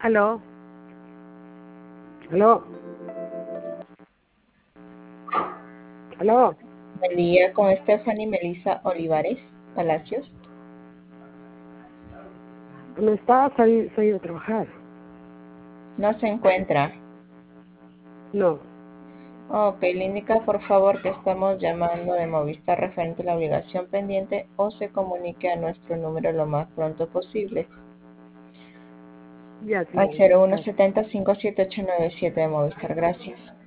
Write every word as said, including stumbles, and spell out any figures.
Aló. Aló. Aló. Buen día con Stephanie Melissa Olivares Palacios. No estaba salido, salido a trabajar. No se encuentra. No. Ok, le indica por favor que estamos llamando de Movistar referente a la obligación pendiente o se comunique a nuestro número lo más pronto posible. Ya, Al señorita, cero uno gracias. setenta, cincuenta y siete, ochocientos noventa y siete de Movistar. Gracias.